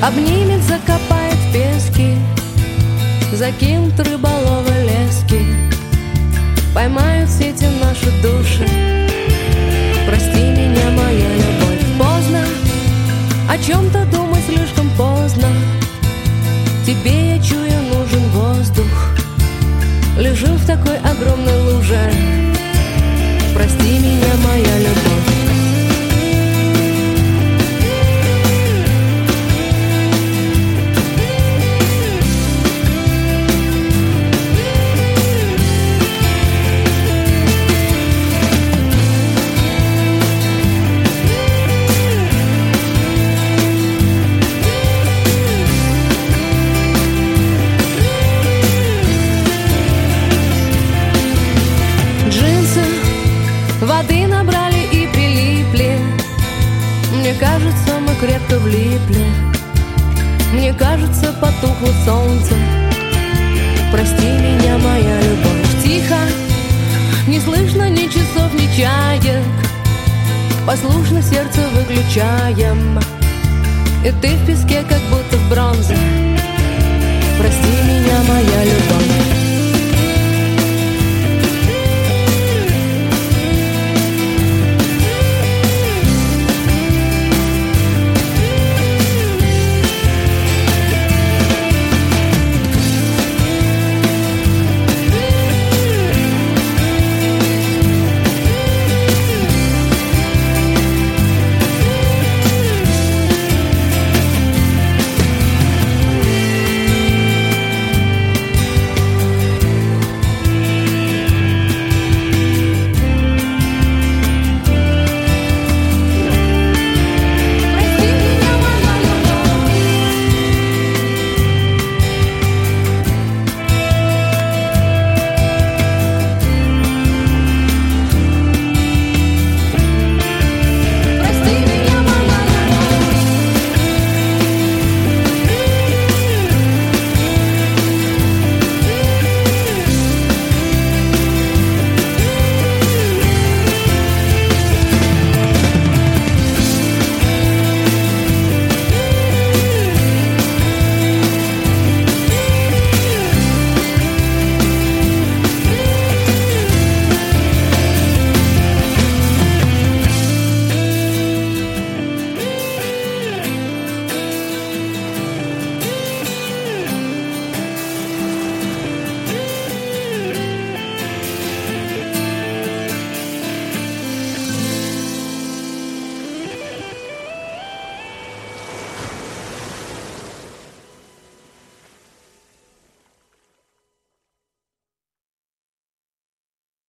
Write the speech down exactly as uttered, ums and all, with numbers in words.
обнимет, закопает в пески, закинут рыболовы лески, поймают сети наши души. Прости меня, моя любовь, поздно о чем-то думать, слишком поздно. Тебе, я чую, нужен воздух. Лежу в такой огромной луже. Прости меня, моя любовь. Воды набрали и прилипли. Мне кажется, мы крепко влипли. Мне кажется, потухло солнце. Прости меня, моя любовь. Тихо, не слышно ни часов, ни чаек. Послушно сердце выключаем. И ты в песке, как будто в бронзе. Прости меня, моя любовь.